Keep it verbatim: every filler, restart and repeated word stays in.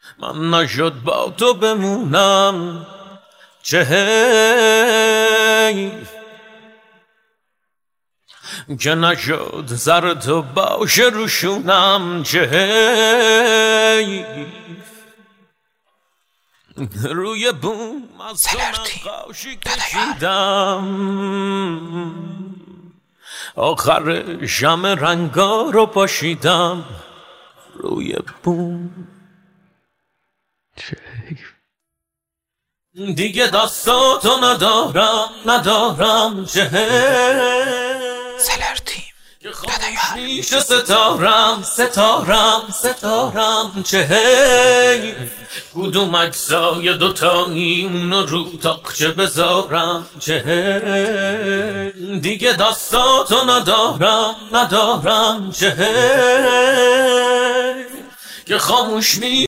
من نشد با تو بمونم چه حیف که نشد زر تو باشه روشونم چه حیف روی بوم از تو نقاشی کشیدم آخر شمع رنگا رو پاشیدم روی بوم چه حیف دیگه دستاتو ندارم ندارم چه حیف سلر تیم میشه ستارم ستارم ستارم چه حیف کدوم اجزای دوتایی اونو رو تاقچه بذارم چه حیف دیگه دستاتو ندارم ندارم چه حیف که خاموش می